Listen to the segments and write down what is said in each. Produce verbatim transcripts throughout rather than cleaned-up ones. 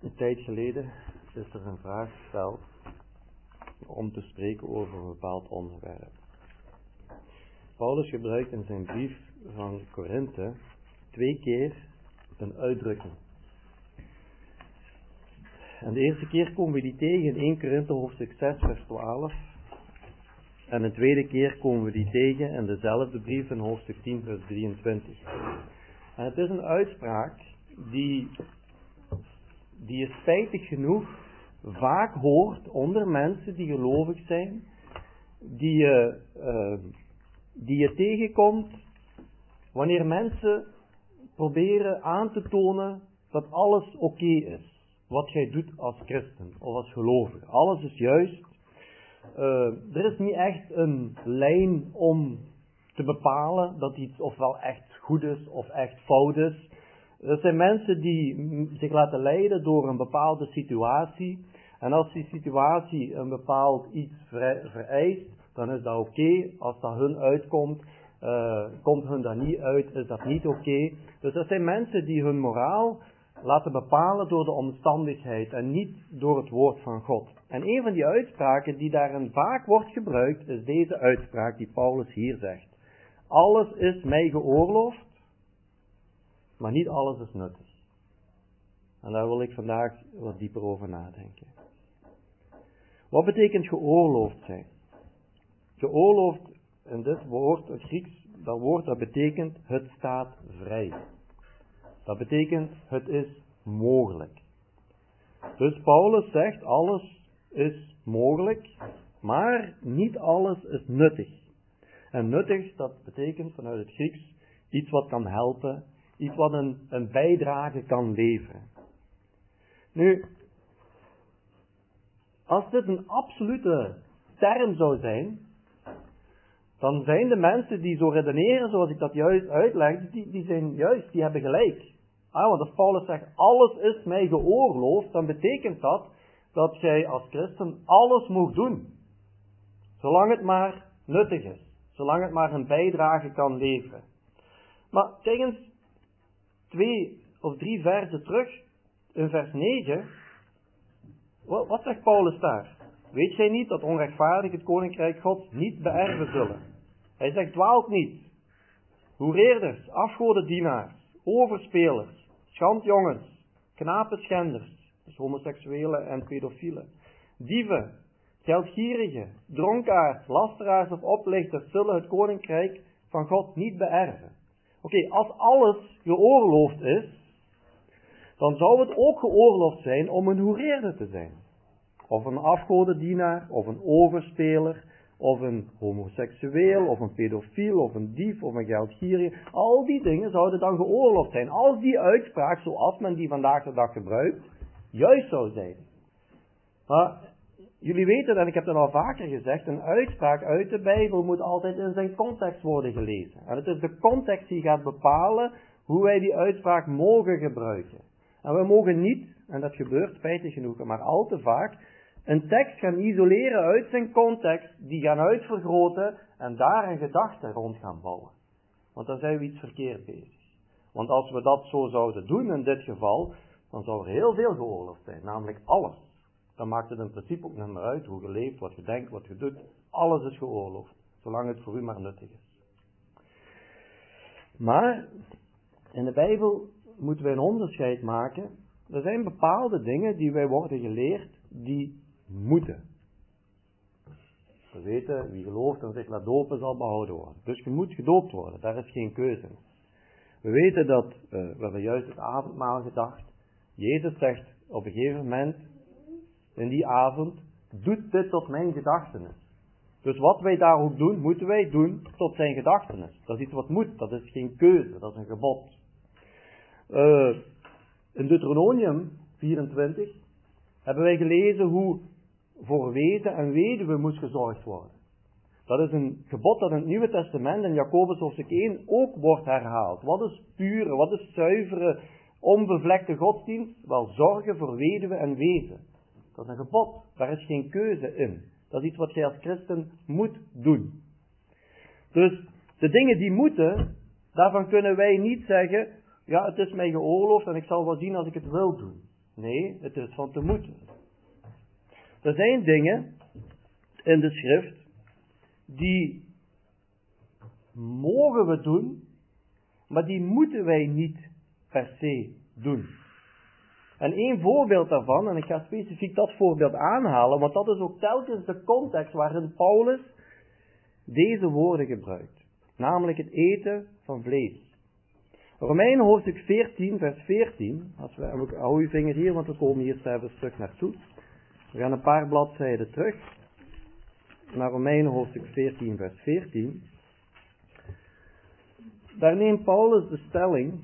Een tijd geleden is er een vraag gesteld om te spreken over een bepaald onderwerp. Paulus gebruikt in zijn brief van Korinthe twee keer een uitdrukking. En de eerste keer komen we die tegen in Eerste Korinthe hoofdstuk zes vers twaalf. En de tweede keer komen we die tegen in dezelfde brief in hoofdstuk tien vers drieëntwintig. En het is een uitspraak die, die je spijtig genoeg vaak hoort onder mensen die gelovig zijn, die je, uh, die je tegenkomt wanneer mensen proberen aan te tonen dat alles oké is. Wat jij doet als christen of als gelovige. Alles is juist. Uh, er is niet echt een lijn om te bepalen dat iets ofwel echt goed is of echt fout is. Er zijn mensen die zich laten leiden door een bepaalde situatie. En als die situatie een bepaald iets vereist, dan is dat oké. Okay. Als dat hun uitkomt, uh, komt hun dat niet uit, is dat niet oké. Okay. Dus er zijn mensen die hun moraal laten bepalen door de omstandigheid en niet door het woord van God. En een van die uitspraken die daarin vaak wordt gebruikt, is deze uitspraak die Paulus hier zegt. Alles is mij geoorloofd, maar niet alles is nuttig. En daar wil ik vandaag wat dieper over nadenken. Wat betekent geoorloofd zijn? Geoorloofd in dit woord, het Grieks, dat woord dat betekent het staat vrij. Dat betekent het is mogelijk. Dus Paulus zegt alles is mogelijk, maar niet alles is nuttig. En nuttig, dat betekent vanuit het Grieks iets wat kan helpen, iets wat een, een bijdrage kan leveren. Nu, als dit een absolute term zou zijn, dan zijn de mensen die zo redeneren zoals ik dat juist uitleg, die, die zijn juist, die hebben gelijk. Ah, want als Paulus zegt, alles is mij geoorloofd, dan betekent dat dat jij als christen alles moet doen. Zolang het maar nuttig is. Zolang het maar een bijdrage kan leveren. Maar kijk eens, twee of drie versen terug, in vers negen, wat, wat zegt Paulus daar? Weet jij niet dat onrechtvaardig het koninkrijk Gods niet beërven zullen? Hij zegt, dwaalt niet. Hoereerders, afgodendienaars, overspelers, schandjongens, knapenschenders, dus homoseksuelen en pedofielen, dieven, geldgierigen, dronkaards, lasteraars of oplichters zullen het koninkrijk van God niet beërven. Oké, okay, als alles geoorloofd is, dan zou het ook geoorloofd zijn om een hoereerder te zijn. Of een afgodendienaar, of een overspeler, of een homoseksueel, of een pedofiel, of een dief, of een geldgierige. Al die dingen zouden dan geoorloofd zijn. Als die uitspraak, zoals men die vandaag de dag gebruikt, juist zou zijn. Maar jullie weten, en ik heb dat al vaker gezegd, een uitspraak uit de Bijbel moet altijd in zijn context worden gelezen. En het is de context die gaat bepalen hoe wij die uitspraak mogen gebruiken. En we mogen niet, en dat gebeurt spijtig genoeg, maar al te vaak, een tekst gaan isoleren uit zijn context, die gaan uitvergroten en daar een gedachte rond gaan bouwen. Want dan zijn we iets verkeerd bezig. Want als we dat zo zouden doen in dit geval, dan zou er heel veel geoorloofd zijn, namelijk alles. Dan maakt het in principe ook niet meer uit hoe je leeft, wat je denkt, wat je doet. Alles is geoorloofd, zolang het voor u maar nuttig is. Maar in de Bijbel moeten wij een onderscheid maken. Er zijn bepaalde dingen die wij worden geleerd die moeten. We weten, wie gelooft en zich laat dopen zal behouden worden. Dus je moet gedoopt worden, daar is geen keuze. We weten dat, uh, we hebben juist het avondmaal gedacht. Jezus zegt op een gegeven moment in die avond, doet dit tot mijn gedachtenis. Dus wat wij daar ook doen, moeten wij doen tot zijn gedachtenis. Dat is iets wat moet, dat is geen keuze, dat is een gebod. Uh, in Deuteronomium vierentwintig hebben wij gelezen hoe voor wezen en weduwe moest gezorgd worden. Dat is een gebod dat in het Nieuwe Testament in Jacobus hoofdstuk één ook wordt herhaald. Wat is pure, wat is zuivere, onbevlekte godsdienst? Wel, zorgen voor weduwe en wezen. Dat is een gebod, daar is geen keuze in. Dat is iets wat jij als christen moet doen. Dus de dingen die moeten, daarvan kunnen wij niet zeggen, ja, het is mij geoorloofd en ik zal wel zien als ik het wil doen. Nee, het is van te moeten. Er zijn dingen in de schrift die mogen we doen, maar die moeten wij niet per se doen. En één voorbeeld daarvan, en ik ga specifiek dat voorbeeld aanhalen, want dat is ook telkens de context waarin Paulus deze woorden gebruikt. Namelijk het eten van vlees. Romeinen hoofdstuk veertien, vers veertien. Als we, hou uw vinger hier, want we komen hier zelf een stuk naartoe. We gaan een paar bladzijden terug. Naar Romeinen hoofdstuk veertien, vers veertien. Daar neemt Paulus de stelling: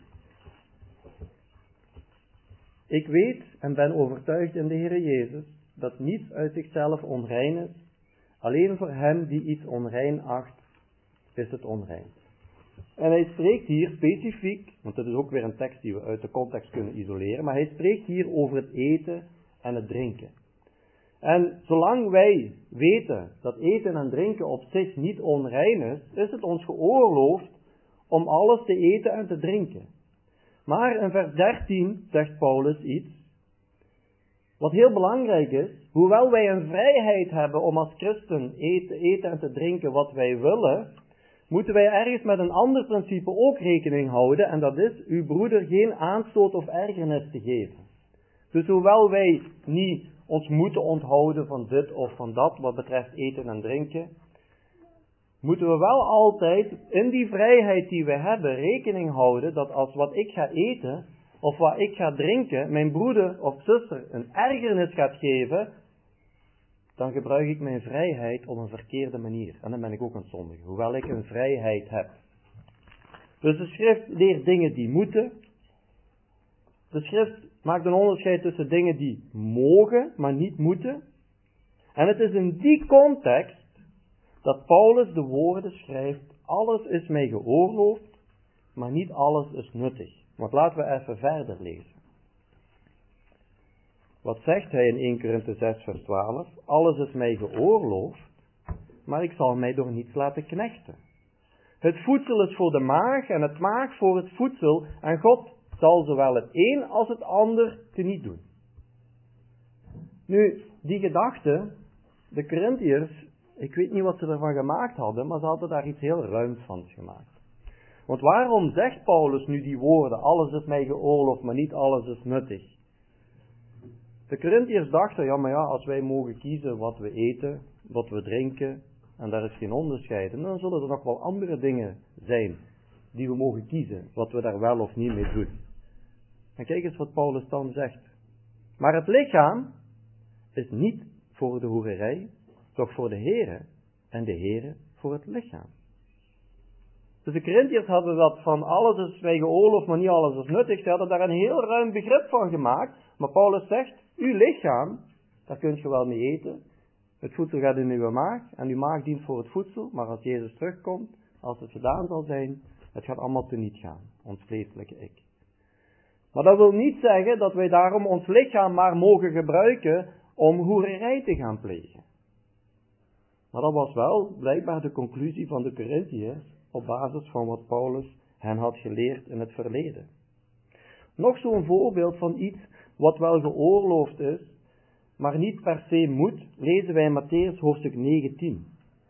ik weet en ben overtuigd in de Heer Jezus, dat niets uit zichzelf onrein is. Alleen voor hem die iets onrein acht, is het onrein. En hij spreekt hier specifiek, want dit is ook weer een tekst die we uit de context kunnen isoleren, maar hij spreekt hier over het eten en het drinken. En zolang wij weten dat eten en drinken op zich niet onrein is, is het ons geoorloofd om alles te eten en te drinken. Maar in vers dertien zegt Paulus iets wat heel belangrijk is. Hoewel wij een vrijheid hebben om als christen eten, eten en te drinken wat wij willen, moeten wij ergens met een ander principe ook rekening houden, en dat is uw broeder geen aanstoot of ergernis te geven. Dus hoewel wij niet ons moeten onthouden van dit of van dat wat betreft eten en drinken, moeten we wel altijd in die vrijheid die we hebben rekening houden dat als wat ik ga eten of wat ik ga drinken mijn broeder of zuster een ergernis gaat geven, dan gebruik ik mijn vrijheid op een verkeerde manier. En dan ben ik ook een zondige, hoewel ik een vrijheid heb. Dus de schrift leert dingen die moeten. De schrift maakt een onderscheid tussen dingen die mogen, maar niet moeten. En het is in die context dat Paulus de woorden schrijft: alles is mij geoorloofd, maar niet alles is nuttig. Want laten we even verder lezen. Wat zegt hij in eerste Korinthe zes vers twaalf? Alles is mij geoorloofd, maar ik zal mij door niets laten knechten. Het voedsel is voor de maag en het maag voor het voedsel, en God zal zowel het een als het ander teniet doen. Nu, die gedachte, de Korinthiërs, ik weet niet wat ze ervan gemaakt hadden, maar ze hadden daar iets heel ruims van gemaakt. Want waarom zegt Paulus nu die woorden: alles is mij geoorloofd, maar niet alles is nuttig? De Korinthiërs dachten: ja, maar ja, als wij mogen kiezen wat we eten, wat we drinken, en daar is geen onderscheid, en dan zullen er nog wel andere dingen zijn die we mogen kiezen, wat we daar wel of niet mee doen. En kijk eens wat Paulus dan zegt. Maar het lichaam is niet voor de hoererij, toch voor de Here, en de Here voor het lichaam. Dus de Korinthiërs hadden dat van alles is mij geoorloofd, maar niet alles is nuttig. Ze hadden daar een heel ruim begrip van gemaakt. Maar Paulus zegt: uw lichaam, daar kunt je wel mee eten. Het voedsel gaat in uw maag en uw maag dient voor het voedsel. Maar als Jezus terugkomt, als het gedaan zal zijn, het gaat allemaal teniet gaan, ons vleeselijke ik. Maar dat wil niet zeggen dat wij daarom ons lichaam maar mogen gebruiken om hoererij te gaan plegen. Maar dat was wel blijkbaar de conclusie van de Korinthiërs op basis van wat Paulus hen had geleerd in het verleden. Nog zo'n voorbeeld van iets wat wel geoorloofd is, maar niet per se moet, lezen wij in Mattheüs hoofdstuk negentien.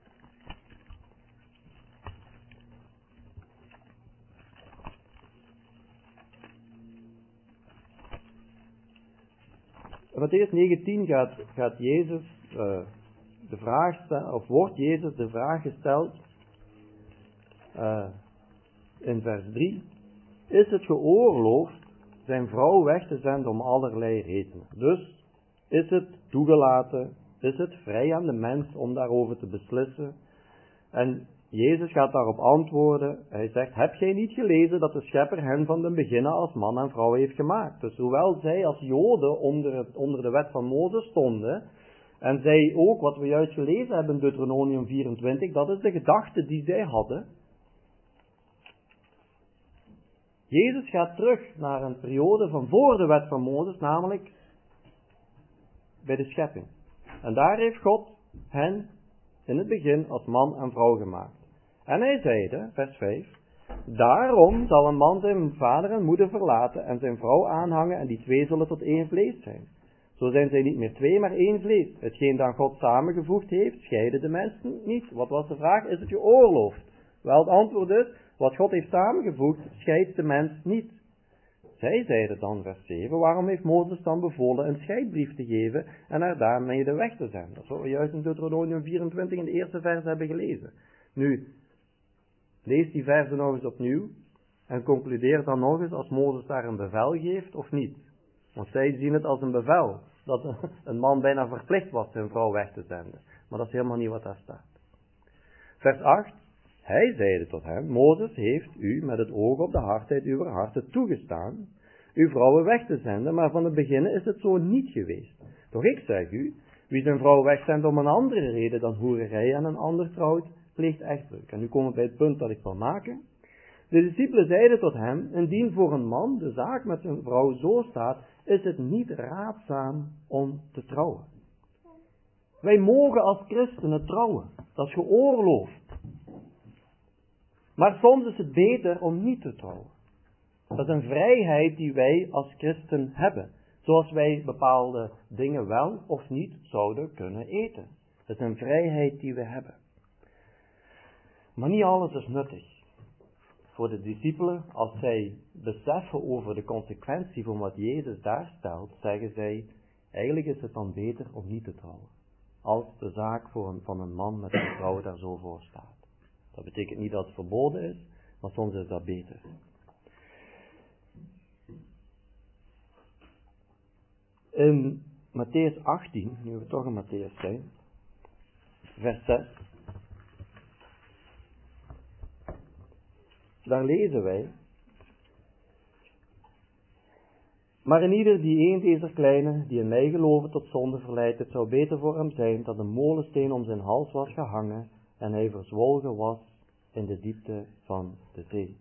In Mattheüs negentien gaat, gaat Jezus uh, de vraag stellen, of wordt Jezus de vraag gesteld uh, in vers drie: is het geoorloofd zijn vrouw weg te zenden om allerlei redenen? Dus is het toegelaten, is het vrij aan de mens om daarover te beslissen? En Jezus gaat daarop antwoorden. Hij zegt: heb jij niet gelezen dat de Schepper hen van den beginnen als man en vrouw heeft gemaakt? Dus hoewel zij als Joden onder, het, onder de wet van Mozes stonden, en zij ook, wat we juist gelezen hebben in Deuteronomium vierentwintig, dat is de gedachte die zij hadden. Jezus gaat terug naar een periode van voor de wet van Mozes, namelijk bij de schepping. En daar heeft God hen in het begin als man en vrouw gemaakt. En hij zeide, vers vijf: Daarom zal een man zijn vader en moeder verlaten en zijn vrouw aanhangen en die twee zullen tot één vlees zijn. Zo zijn zij niet meer twee, maar één vlees. Hetgeen dan God samengevoegd heeft, scheiden de mensen niet. Wat was de vraag? Is het geoorloofd? Wel, het antwoord is, wat God heeft samengevoegd, scheidt de mens niet. Zij zeiden dan, vers zeven, waarom heeft Mozes dan bevolen een scheidbrief te geven en er daarmee de weg te zenden? Dat is wat we juist in Deuteronomium vierentwintig in de eerste vers hebben gelezen. Nu, lees die versen nog eens opnieuw en concludeer dan nog eens als Mozes daar een bevel geeft of niet. Want zij zien het als een bevel, dat een man bijna verplicht was zijn vrouw weg te zenden. Maar dat is helemaal niet wat daar staat. Vers acht, hij zeide tot hem, Mozes heeft u met het oog op de hardheid uw harten toegestaan, uw vrouwen weg te zenden, maar van het begin is het zo niet geweest. Doch ik zeg u, wie zijn vrouw wegzendt om een andere reden dan hoererij en een ander trouwt, pleegt echtbreuk. En nu komen we bij het punt dat ik wil maken. De discipelen zeiden tot hem, indien voor een man de zaak met zijn vrouw zo staat, is het niet raadzaam om te trouwen. Wij mogen als christenen trouwen. Dat is geoorloofd. Maar soms is het beter om niet te trouwen. Dat is een vrijheid die wij als christen hebben. Zoals wij bepaalde dingen wel of niet zouden kunnen eten. Dat is een vrijheid die we hebben. Maar niet alles is nuttig. Voor de discipelen, als zij beseffen over de consequentie van wat Jezus daar stelt, zeggen zij, eigenlijk is het dan beter om niet te trouwen. Als de zaak voor een, van een man met een vrouw daar zo voor staat. Dat betekent niet dat het verboden is, maar soms is dat beter. In Mattheüs achttien, nu we toch in Mattheüs zijn, vers zes. Daar lezen wij. Maar in ieder die een deze kleine, die in mij geloven, tot zonde verleidt, het zou beter voor hem zijn dat een molensteen om zijn hals was gehangen en hij verzwolgen was in de diepte van de zee.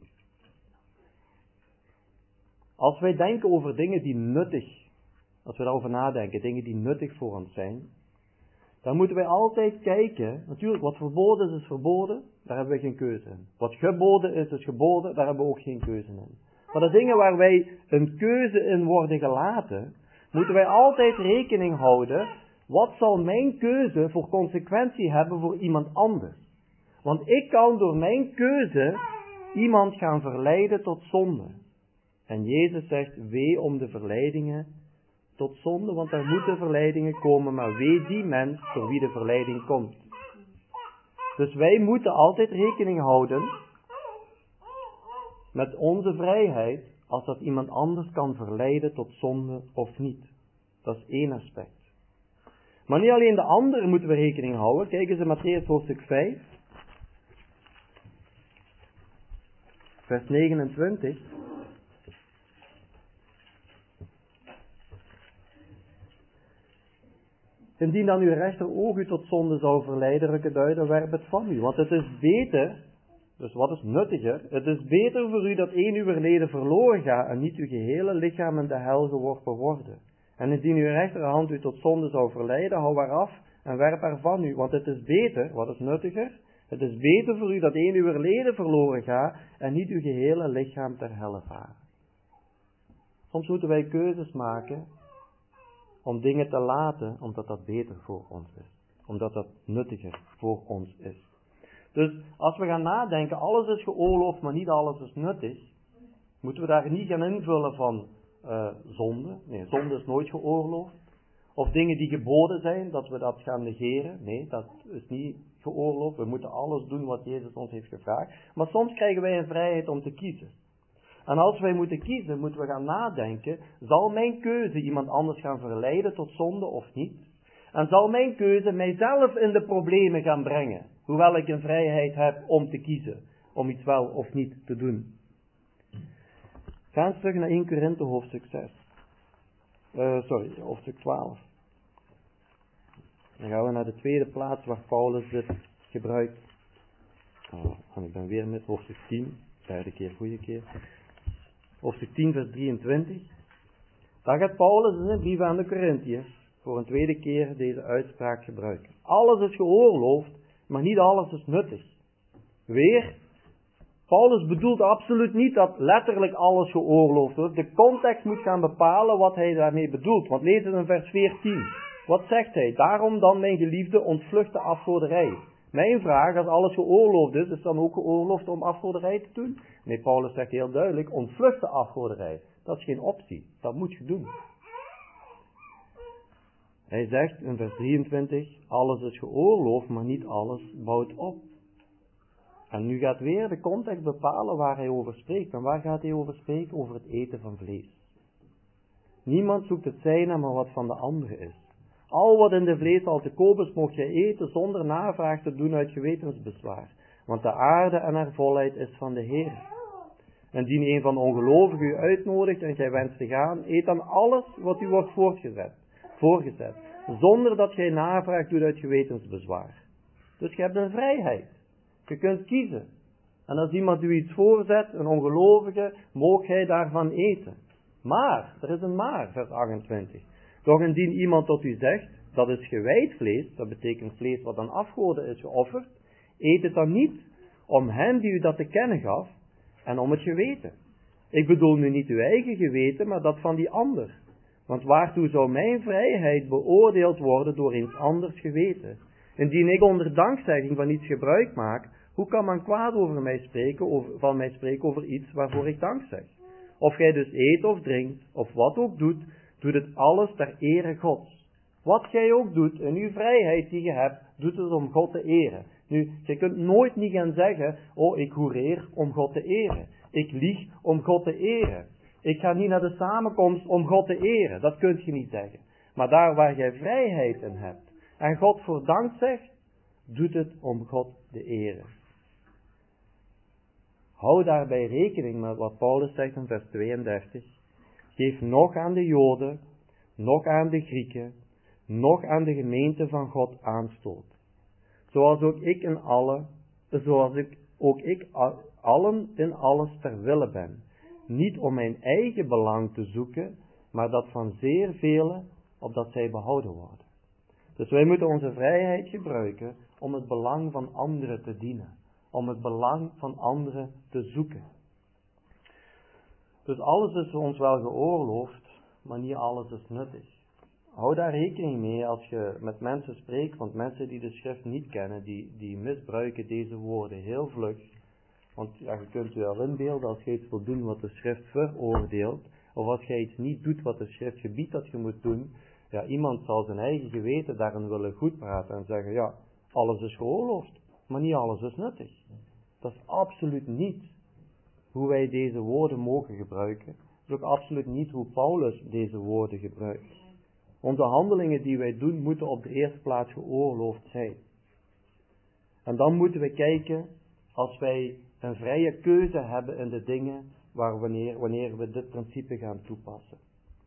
Als wij denken over dingen die nuttig, als we daarover nadenken, dingen die nuttig voor ons zijn, dan moeten wij altijd kijken, natuurlijk wat verboden is, is verboden, daar hebben we geen keuze in. Wat geboden is, is geboden, daar hebben we ook geen keuze in. Maar de dingen waar wij een keuze in worden gelaten, moeten wij altijd rekening houden, wat zal mijn keuze voor consequentie hebben voor iemand anders? Want ik kan door mijn keuze iemand gaan verleiden tot zonde. En Jezus zegt, wee om de verleidingen tot zonde, want er moeten verleidingen komen, maar wee die mens voor wie de verleiding komt. Dus wij moeten altijd rekening houden met onze vrijheid, als dat iemand anders kan verleiden tot zonde of niet. Dat is één aspect. Maar niet alleen de anderen moeten we rekening houden. Kijk eens in Mattheüs hoofdstuk vijf. Vers negenentwintig. Indien dan uw rechteroog u tot zonde zou verleiden, ruk het uit en werp het van u. Want het is beter, dus wat is nuttiger? Het is beter voor u dat één uw leden verloren gaat en niet uw gehele lichaam in de hel geworpen worden. En indien uw rechterhand u tot zonde zou verleiden, hou haar af en werp haar van u. Want het is beter, wat is nuttiger? Het is beter voor u dat één uw leden verloren gaat en niet uw gehele lichaam ter helle varen. Soms moeten wij keuzes maken om dingen te laten, omdat dat beter voor ons is. Omdat dat nuttiger voor ons is. Dus als we gaan nadenken, alles is geoorloofd, maar niet alles is nuttig, moeten we daar niet gaan invullen van uh, zonde. Nee, zonde is nooit geoorloofd. Of dingen die geboden zijn, dat we dat gaan negeren. Nee, dat is niet geoorloofd. We moeten alles doen wat Jezus ons heeft gevraagd. Maar soms krijgen wij een vrijheid om te kiezen. En als wij moeten kiezen, moeten we gaan nadenken, zal mijn keuze iemand anders gaan verleiden tot zonde of niet? En zal mijn keuze mijzelf in de problemen gaan brengen, hoewel ik een vrijheid heb om te kiezen, om iets wel of niet te doen? Ga eens terug naar eerste Korinthe hoofdstuk zes. Uh, sorry, hoofdstuk twaalf. Dan gaan we naar de tweede plaats waar Paulus dit gebruikt. Oh, en ik ben weer met hoofdstuk tien, derde keer, goede keer. Hoofdstuk tien, vers drieëntwintig. Daar gaat Paulus in een brief aan de Korinthiërs voor een tweede keer deze uitspraak gebruiken. Alles is geoorloofd, maar niet alles is nuttig. Weer, Paulus bedoelt absoluut niet dat letterlijk alles geoorloofd wordt. De context moet gaan bepalen wat hij daarmee bedoelt. Want lees het in vers veertien. Wat zegt hij? Daarom dan, mijn geliefde, ontvlucht de afgoderij. Mijn vraag, als alles geoorloofd is, is dan ook geoorloofd om afgoderij te doen? Nee, Paulus zegt heel duidelijk, ontvlucht de afgoderij. Dat is geen optie. Dat moet je doen. Hij zegt in vers drieëntwintig, alles is geoorloofd, maar niet alles bouwt op. En nu gaat weer de context bepalen waar hij over spreekt. En waar gaat hij over spreken? Over het eten van vlees. Niemand zoekt het zijne, maar wat van de andere is. Al wat in de vlees al te koop is, mocht je eten zonder navraag te doen uit gewetensbezwaar. Want de aarde en haar volheid is van de Heer. Indien een van de ongelovigen u uitnodigt en gij wenst te gaan, eet dan alles wat u wordt voortgezet, voorgezet. Zonder dat gij navraag doet uit gewetensbezwaar. Dus je hebt een vrijheid. Je kunt kiezen. En als iemand u iets voorzet, een ongelovige, mocht gij daarvan eten. Maar, er is een maar, vers achtentwintig. Doch indien iemand tot u zegt, dat is gewijd vlees, dat betekent vlees wat aan afgoden is geofferd, eet het dan niet om hem die u dat te kennen gaf en om het geweten. Ik bedoel nu niet uw eigen geweten, maar dat van die ander. Want waartoe zou mijn vrijheid beoordeeld worden door eens anders geweten? Indien ik onder dankzegging van iets gebruik maak, hoe kan men kwaad over mij spreken, over, van mij spreken over iets waarvoor ik dank zeg? Of gij dus eet of drinkt, of wat ook doet, doet het alles ter ere Gods. Wat gij ook doet, in uw vrijheid die je hebt, doet het om God te eren. Nu, je kunt nooit niet gaan zeggen, oh, ik hoereer om God te eren. Ik lieg om God te eren. Ik ga niet naar de samenkomst om God te eren. Dat kunt je niet zeggen. Maar daar waar jij vrijheid in hebt, en God voor dank zegt, doet het om God te eren. Hou daarbij rekening met wat Paulus zegt in vers tweeëndertig. Geef nog aan de Joden, nog aan de Grieken, nog aan de gemeente van God aanstoot. Zoals ook ik in alle, zoals ik, ook ik allen in alles ter wille ben. Niet om mijn eigen belang te zoeken, maar dat van zeer velen, opdat zij behouden worden. Dus wij moeten onze vrijheid gebruiken om het belang van anderen te dienen. Om het belang van anderen te zoeken. Dus alles is ons wel geoorloofd, maar niet alles is nuttig. Hou daar rekening mee als je met mensen spreekt, want mensen die de schrift niet kennen, die, die misbruiken deze woorden heel vlug. Want ja, je kunt je wel inbeelden, als je iets wil doen wat de schrift veroordeelt, of als je iets niet doet wat de schrift gebiedt dat je moet doen, ja, iemand zal zijn eigen geweten daarin willen goedpraten en zeggen, ja, alles is geoorloofd, maar niet alles is nuttig. Dat is absoluut niet hoe wij deze woorden mogen gebruiken. Dat is ook absoluut niet hoe Paulus deze woorden gebruikt. Onze handelingen die wij doen, moeten op de eerste plaats geoorloofd zijn. En dan moeten we kijken, als wij een vrije keuze hebben in de dingen, waar wanneer, wanneer we dit principe gaan toepassen.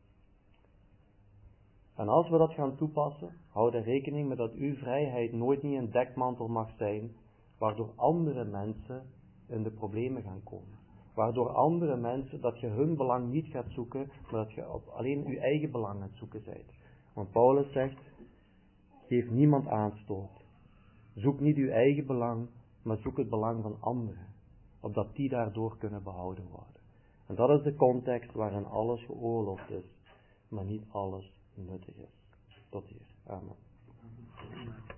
En als we dat gaan toepassen, houd er rekening met dat uw vrijheid nooit niet een dekmantel mag zijn, waardoor andere mensen in de problemen gaan komen. Waardoor andere mensen, dat je hun belang niet gaat zoeken, maar dat je op alleen uw eigen belang aan het zoeken bent. Want Paulus zegt, geef niemand aanstoot. Zoek niet uw eigen belang, maar zoek het belang van anderen. Opdat die daardoor kunnen behouden worden. En dat is de context waarin alles geoorloofd is, maar niet alles nuttig is. Tot hier. Amen.